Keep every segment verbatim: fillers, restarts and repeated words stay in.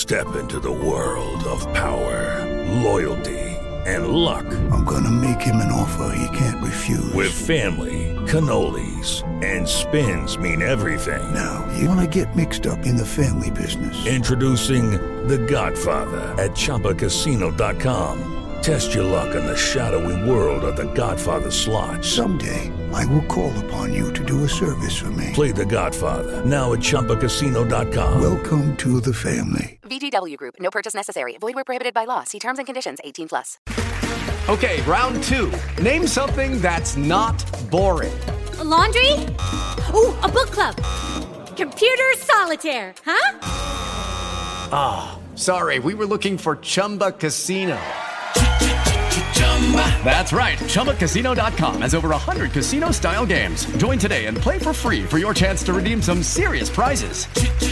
Step into the world of power, loyalty, and luck. I'm gonna make him an offer he can't refuse. With family, cannolis, and spins mean everything. Now, you wanna get mixed up in the family business. Introducing The Godfather at Chumba Casino dot com. Test your luck in the shadowy world of The Godfather slot. Someday, I will call upon you to do a service for me. Play The Godfather, now at Chumba Casino dot com. Welcome to the family. V G W Group. No purchase necessary. Void where prohibited by law. See terms and conditions. eighteen plus. Okay, round two. Name something that's not boring. A laundry? Ooh, a book club. Computer solitaire, huh? Ah, oh, sorry. We were looking for Chumba Casino. That's right. Chumba Casino dot com has over one hundred casino-style games. Join today and play for free for your chance to redeem some serious prizes.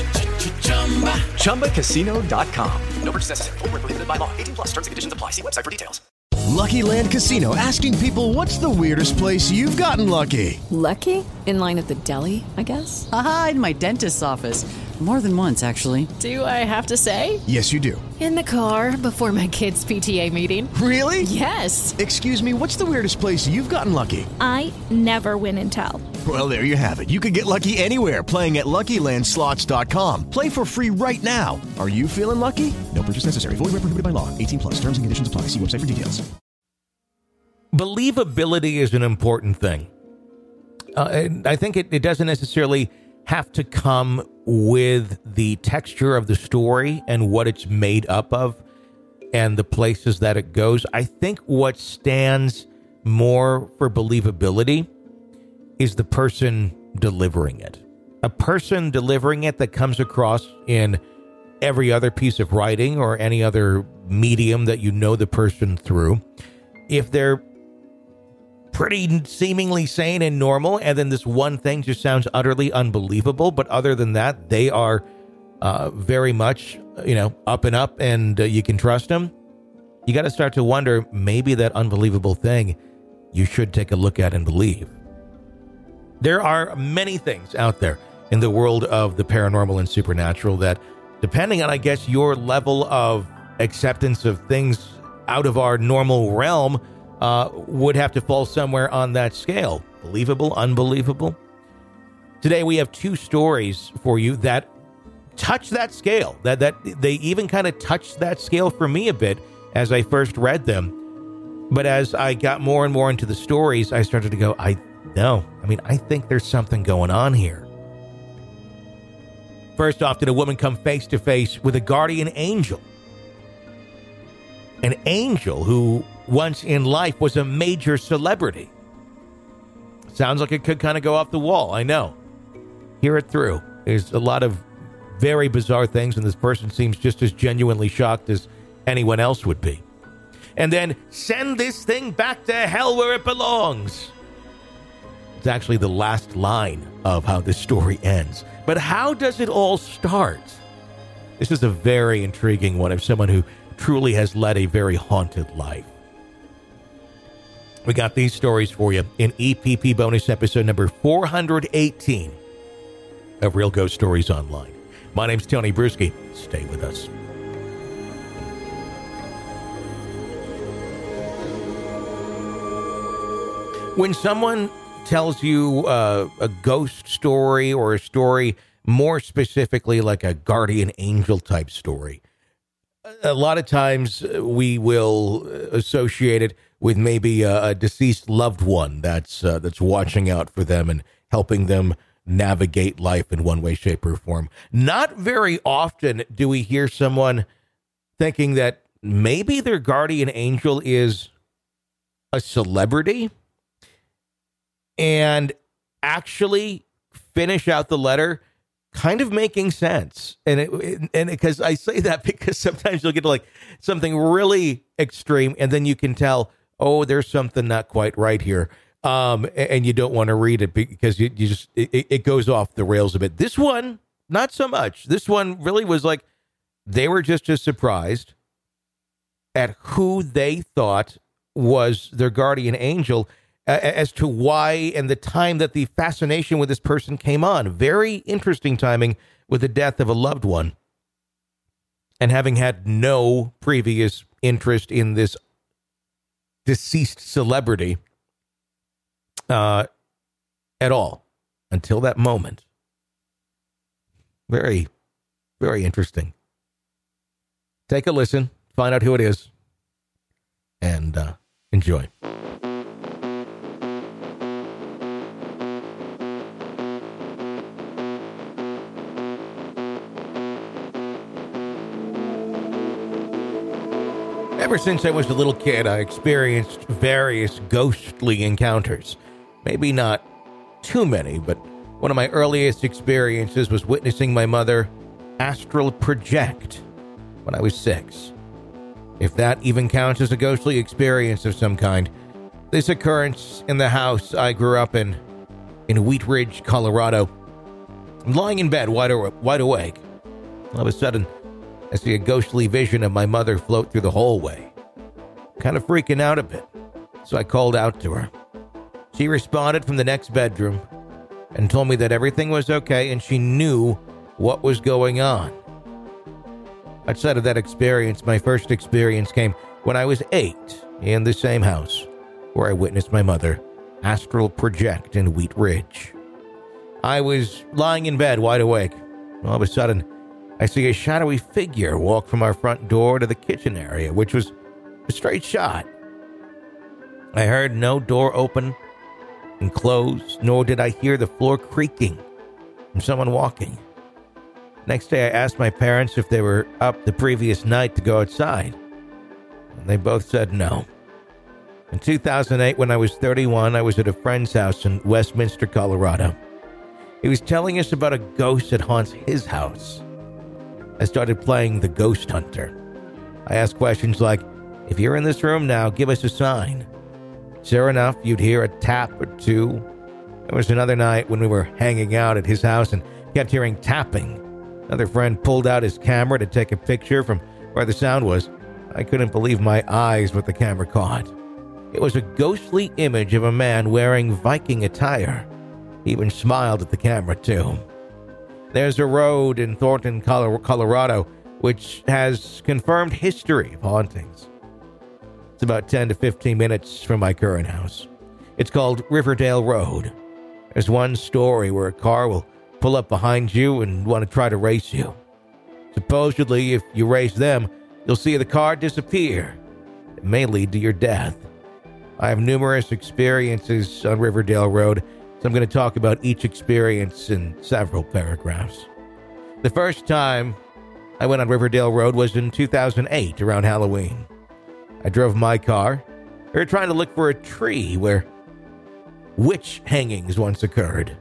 Chumba Casino dot com. No purchase necessary. Void where prohibited by law. eighteen plus. Terms and conditions apply. See website for details. Lucky Land Casino, asking people, what's the weirdest place you've gotten lucky? Lucky? In line at the deli, I guess? Aha, in my dentist's office. More than once, actually. Do I have to say? Yes, you do. In the car before my kids' P T A meeting. Really? Yes. Excuse me, what's the weirdest place you've gotten lucky? I never win and tell. Well, there you have it. You can get lucky anywhere, playing at Lucky Land Slots dot com. Play for free right now. Are you feeling lucky? No purchase necessary. Void where prohibited by law. eighteen plus. Terms and conditions apply. See website for details. Believability is an important thing. Uh, and I think it, it doesn't necessarily have to come with the texture of the story and what it's made up of and the places that it goes. I think what stands more for believability is the person delivering it. A person delivering it that comes across in every other piece of writing or any other medium that you know the person through. If they're pretty seemingly sane and normal, and then this one thing just sounds utterly unbelievable, but other than that, they are uh, very much, you know, up and up, and uh, you can trust them. You got to start to wonder, maybe that unbelievable thing you should take a look at and believe. There are many things out there in the world of the paranormal and supernatural that, depending on, I guess, your level of acceptance of things out of our normal realm, Uh, would have to fall somewhere on that scale. Believable, unbelievable. Today we have two stories for you that touch that scale. That that they even kind of touched that scale for me a bit as I first read them. But as I got more and more into the stories, I started to go, I know. I mean, I think there's something going on here. First off, did a woman come face to face with a guardian angel? An angel who once in life was a major celebrity. Sounds like it could kind of go off the wall. I know. Hear it through. There's a lot of very bizarre things, and this person seems just as genuinely shocked as anyone else would be. And then, send this thing back to hell where it belongs. It's actually the last line of how this story ends. But how does it all start? This is a very intriguing one of someone who truly has led a very haunted life. We got these stories for you in E P P bonus episode number four hundred eighteen of Real Ghost Stories Online. My name's Tony Bruschi. Stay with us. When someone tells you uh, a ghost story, or a story more specifically like a guardian angel type story, a lot of times we will associate it with maybe a, a deceased loved one that's uh, that's watching out for them and helping them navigate life in one way, shape, or form. Not very often do we hear someone thinking that maybe their guardian angel is a celebrity and actually finish out the letter kind of making sense. And it, and because I say that because sometimes you'll get to like something really extreme and then you can tell, oh, there's something not quite right here. Um, and you don't want to read it because you, you just, it, it goes off the rails a bit. This one, not so much. This one really was like, they were just as surprised at who they thought was their guardian angel uh, as to why and the time that the fascination with this person came on. Very interesting timing with the death of a loved one. and having had no previous interest in this deceased celebrity uh, at all until that moment. Very, very interesting. Take a listen, find out who it is, and uh, enjoy. Ever since I was a little kid, I experienced various ghostly encounters. Maybe not too many, but one of my earliest experiences was witnessing my mother astral project when I was six. If that even counts as a ghostly experience of some kind, this occurrence in the house I grew up in, in Wheat Ridge, Colorado. I'm lying in bed, wide, wide awake. All of a sudden, I see a ghostly vision of my mother float through the hallway. Kind of freaking out a bit, so I called out to her. She responded from the next bedroom and told me that everything was okay and she knew what was going on. Outside of that experience, my first experience came when I was eight in the same house where I witnessed my mother astral project in Wheat Ridge. I was lying in bed wide awake. All of a sudden, I see a shadowy figure walk from our front door to the kitchen area, which was a straight shot. I heard no door open and close, nor did I hear the floor creaking from someone walking. Next day, I asked my parents if they were up the previous night to go outside, and they both said no. In two thousand eight, when I was thirty-one, I was at a friend's house in Westminster, Colorado. He was telling us about a ghost that haunts his house. I started playing the Ghost Hunter. I asked questions like, if you're in this room now, give us a sign. Sure enough, you'd hear a tap or two. There was another night when we were hanging out at his house and kept hearing tapping. Another friend pulled out his camera to take a picture from where the sound was. I couldn't believe my eyes what the camera caught. It was a ghostly image of a man wearing Viking attire. He even smiled at the camera, too. There's a road in Thornton, Colorado, which has confirmed history of hauntings. It's about ten to fifteen minutes from my current house. It's called Riverdale Road. There's one story where a car will pull up behind you and want to try to race you. Supposedly, if you race them, you'll see the car disappear. It may lead to your death. I have numerous experiences on Riverdale Road, so I'm going to talk about each experience in several paragraphs. The first time I went on Riverdale Road was in two thousand eight, around Halloween. I drove my car. We were trying to look for a tree where witch hangings once occurred.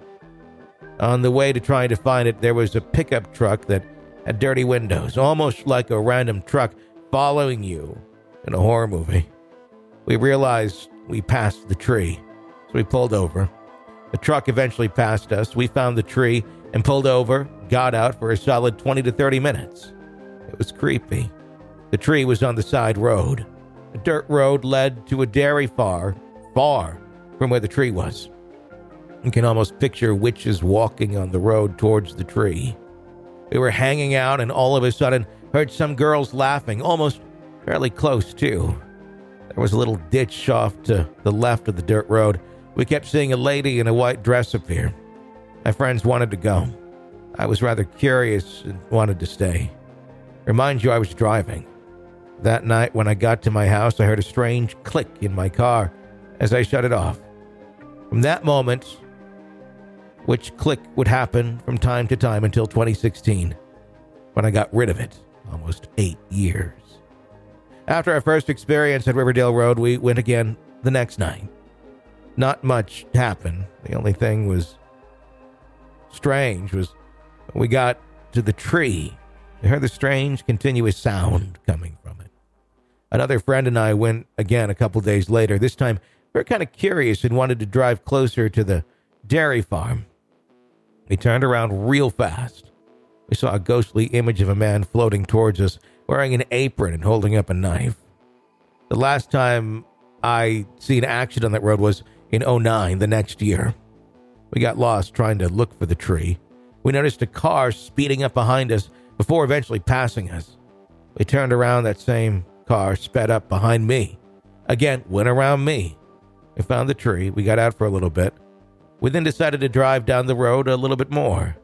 On the way to trying to find it, there was a pickup truck that had dirty windows, almost like a random truck following you in a horror movie. We realized we passed the tree, so we pulled over. The truck eventually passed us. We found the tree and pulled over, got out for a solid twenty to thirty minutes. It was creepy. The tree was on the side road. A dirt road led to a dairy farm, far from where the tree was. You can almost picture witches walking on the road towards the tree. We were hanging out and all of a sudden heard some girls laughing, almost fairly close too. There was a little ditch off to the left of the dirt road. We kept seeing a lady in a white dress appear. My friends wanted to go. I was rather curious and wanted to stay. Remind you, I was driving. That night when I got to my house, I heard a strange click in my car as I shut it off. From that moment, which click would happen from time to time until twenty sixteen, when I got rid of it, almost eight years. After our first experience at Riverdale Road, we went again the next night. Not much happened. The only thing was strange was when we got to the tree, I heard the strange continuous sound coming from it. Another friend and I went again a couple days later. This time, we were kind of curious and wanted to drive closer to the dairy farm. We turned around real fast. We saw a ghostly image of a man floating towards us, wearing an apron and holding up a knife. The last time I seen action on that road was in oh nine, the next year. We got lost trying to look for the tree. We noticed a car speeding up behind us before eventually passing us. We turned around, that same car sped up behind me. Again, went around me. We found the tree. We got out for a little bit. We then decided to drive down the road a little bit more.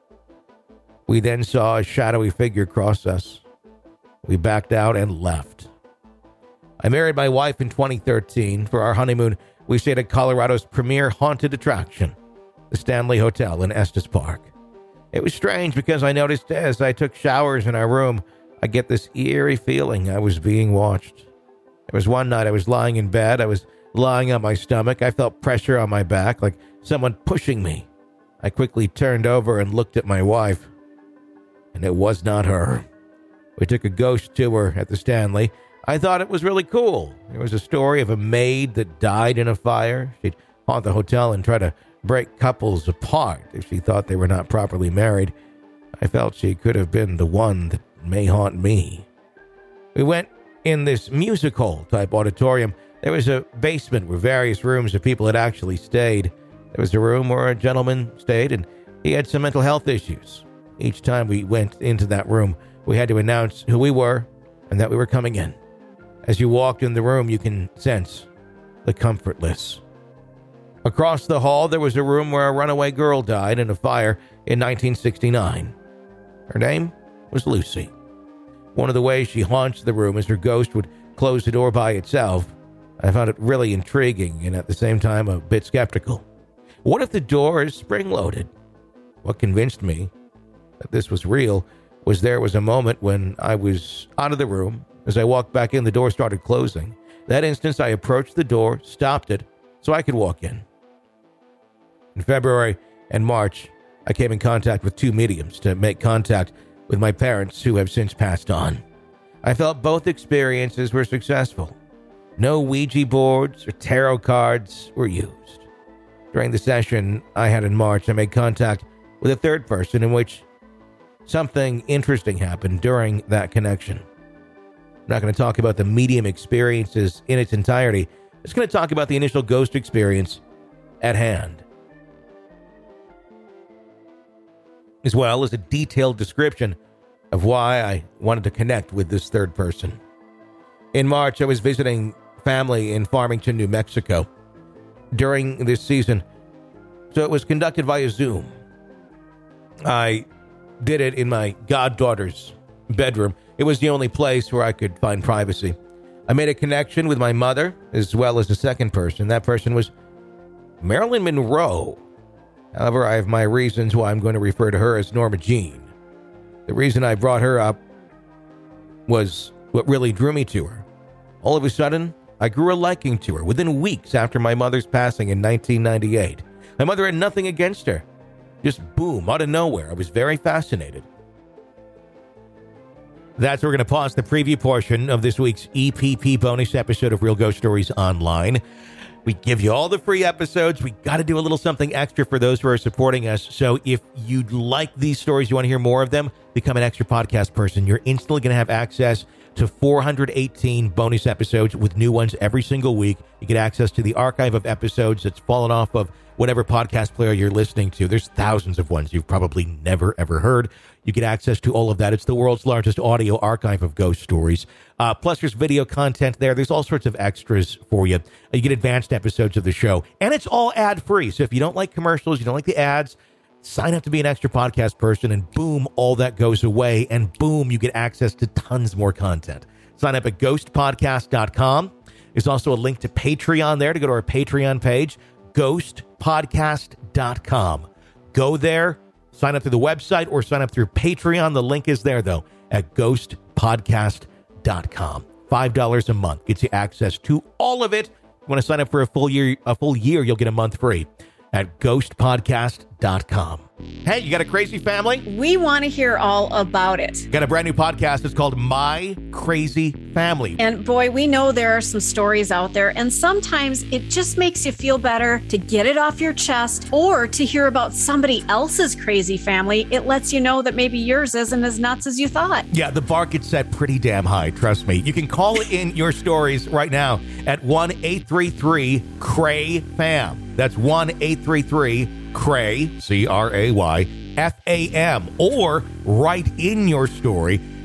We then saw a shadowy figure cross us. We backed out and left. I married my wife in twenty thirteen. For our honeymoon, we stayed at Colorado's premier haunted attraction, the Stanley Hotel in Estes Park. It was strange because I noticed as I took showers in our room, I get this eerie feeling I was being watched. There was one night I was lying in bed. I was lying on my stomach. I felt pressure on my back, like someone pushing me. I quickly turned over and looked at my wife, and it was not her. We took a ghost tour at the Stanley. I thought it was really cool. There was a story of a maid that died in a fire. She'd haunt the hotel and try to break couples apart if she thought they were not properly married. I felt she could have been the one that may haunt me. We went in this music hall type auditorium. There was a basement where various rooms of people had actually stayed. There was a room where a gentleman stayed, and he had some mental health issues. Each time we went into that room, we had to announce who we were and that we were coming in. As you walked in the room, you can sense the comfortless. Across the hall, there was a room where a runaway girl died in a fire in nineteen sixty-nine. Her name was Lucy. One of the ways she haunts the room is her ghost would close the door by itself. I found it really intriguing and at the same time a bit skeptical. What if the door is spring-loaded? What convinced me that this was real was there was a moment when I was out of the room. As I walked back in, the door started closing. That instant, I approached the door, stopped it, so I could walk in. In February and March, I came in contact with two mediums to make contact with my parents who have since passed on. I felt both experiences were successful. No Ouija boards or tarot cards were used. During the session I had in March, I made contact with a third person in which something interesting happened during that connection. I'm not going to talk about the medium experiences in its entirety. I'm just going to talk about the initial ghost experience at hand, as well as a detailed description of why I wanted to connect with this third person. In March, I was visiting family in Farmington, New Mexico during this season, so it was conducted via Zoom. I did it in my goddaughter's bedroom. It was the only place where I could find privacy. I made a connection with my mother as well as a second person. That person was Marilyn Monroe. However, I have my reasons why I'm going to refer to her as Norma Jean. The reason I brought her up was what really drew me to her. All of a sudden, I grew a liking to her within weeks after my mother's passing in nineteen ninety-eight. My mother had nothing against her. Just boom, out of nowhere. I was very fascinated. That's where we're going to pause the preview portion of this week's E P P bonus episode of Real Ghost Stories Online. We give you all the free episodes. We got to do a little something extra for those who are supporting us. So if you'd like these stories, you want to hear more of them, become an extra podcast person. You're instantly going to have access to four hundred eighteen bonus episodes with new ones every single week. You get access to the archive of episodes that's fallen off of whatever podcast player you're listening to. There's thousands of ones you've probably never, ever heard. You get access to all of that. It's the world's largest audio archive of ghost stories. Uh, plus, there's video content there. There's all sorts of extras for you. You get advanced episodes of the show. And it's all ad-free. So if you don't like commercials, you don't like the ads, sign up to be an extra podcast person, and boom, all that goes away. And boom, you get access to tons more content. Sign up at ghost podcast dot com. There's also a link to Patreon there to go to our Patreon page, ghost podcast dot com. Go there, sign up through the website, or sign up through Patreon. The link is there, though, at ghost podcast dot com. five dollars a month gets you access to all of it. If you want to sign up for a full year, a full year, you'll get a month free at ghost podcast dot com. Hey, you got a crazy family? We want to hear all about it. Got a brand new podcast. It's called My Crazy Family. And boy, we know there are some stories out there, and sometimes it just makes you feel better to get it off your chest or to hear about somebody else's crazy family. It lets you know that maybe yours isn't as nuts as you thought. Yeah, the bar gets set pretty damn high, trust me. You can call in your stories right now at one eight three three C R A Y FAM. That's one eight three three C R A Y, C R A Y, F A M. Or write in your story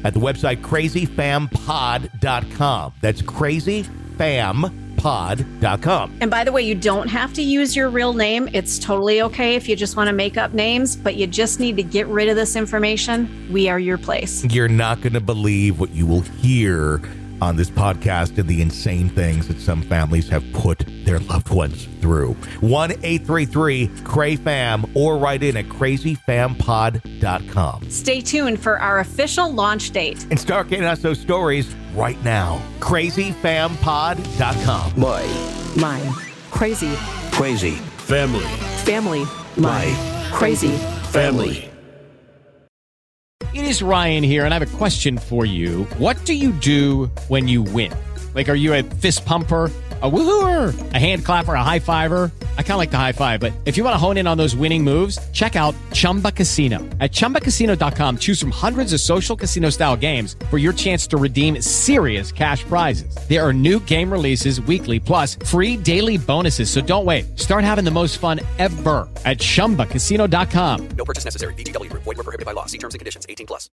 at the website crazy fam pod dot com. That's crazy fam pod dot com. And by the way, you don't have to use your real name. It's totally okay if you just want to make up names, but you just need to get rid of this information. We are your place. You're not going to believe what you will hear on this podcast and the insane things that some families have put their loved ones through. one eight three three C R A Y F A M or write in at crazy fam pod dot com. Stay tuned for our official launch date. And start getting us those stories right now. crazy fam pod dot com. My. My. Crazy. Crazy. Family. Family. My. Crazy. Family. It is Ryan here, and I have a question for you. What do you do when you win? Like, are you a fist pumper, a woohooer, a hand clapper, a high fiver? I kind of like the high five, but if you want to hone in on those winning moves, check out Chumba Casino. At chumba casino dot com, choose from hundreds of social casino-style games for your chance to redeem serious cash prizes. There are new game releases weekly, plus free daily bonuses. So don't wait. Start having the most fun ever at chumba casino dot com. No purchase necessary. V G W Group. Void where prohibited by law. See terms and conditions. eighteen plus.